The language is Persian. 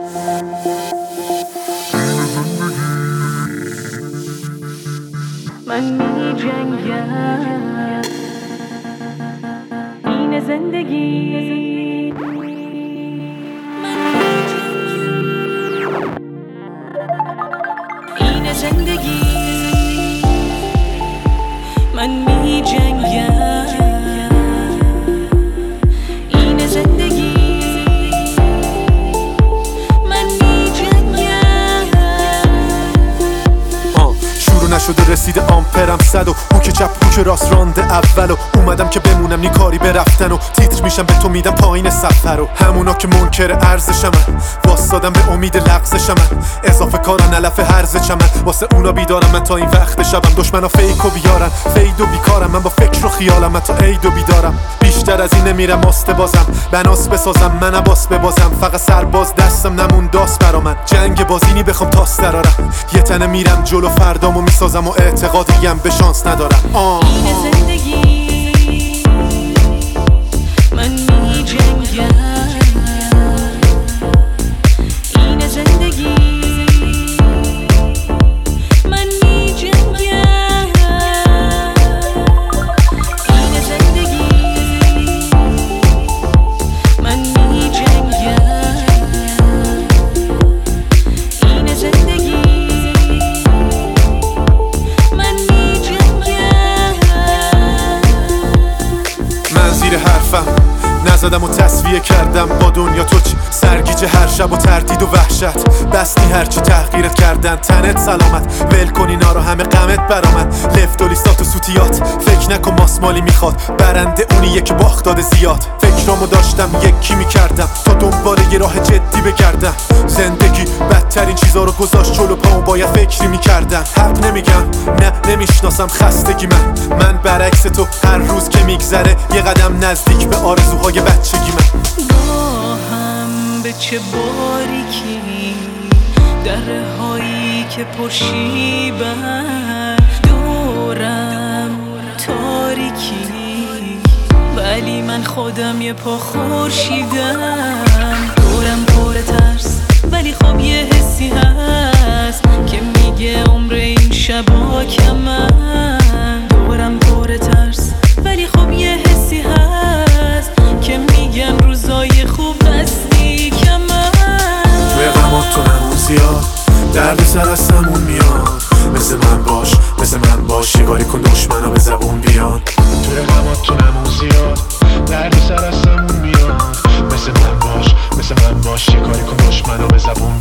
من می جنگم، این زندگی. این زندگی، من می جنگم، این زندگی. نشده رسیده آمپرم 100 و اون که چپ اون که راست رانده اول و اومدم که بمونم نی کاری به رفتن و تیتر میشم به تو میدم پایین سفر و همونا که منکر ارزشم واسادم به امید لغزشم اضافه کارن علف هرزشم واسه اونا بیدارم من تا این وقت شبم دشمنا فیک و بیارن فید و بیکارم من با فکر و خیالم من تا عید و بیدارم بیشتر از این نمیرم آسته بازم بناس بسازم من عباس ببازم فقط سرباز دستم نمون داست برا من جنگ بازینی بخوام تاس درارم یه تنه میرم جلو فردامو میسازم و اعتقادیم به شانس ندارم این زندگی، من می جنگم، این زندگی. من می جنگم، این زندگی. من می جنگم، این زندگی. زیر حرفم نزدم و تصفیه کردم با دنیا تو چی سرگیجه هر شب و تردید و وحشت بستی هرچی تحقیرت کردن تنت سلامت ول کن اینا رو همه غمت برامد لفت و لیستات و سوتیات فکر نکن ماسمالی میخواد برنده اونیه که باخت داده زیاد فکرامو داشتم یکی میکردم تا دنبال یه راه جدی بگردم زندگی بدترین چیزا رو گذاشت جلو پامو باید فکری میکردم حق نمیگم نه نمیشناسم خستگی من برعکس تو هر روز که میگذره یه قدم نزدیک به آرزوهای بچگی من گاهم به چه باریکی دره هایی که پرشیبن دورم تاریکی ولی من خودم یه پا خورشیدم دورم پر ترس ولی خب یه حسی هست که میگه عمر این شبا کمن دورم پر ترس ولی خب یه حسی هست که میگن روزای خوب دستی کمن توی غمات تو نمون زیاد درد سر از سمون میاد مثل من باش شکاری کن دشمنا به زبون بیان توی غمات تو نمون زیاد درد سر از سمون میاد مثل من باش شکاری کن دشمنا به زبون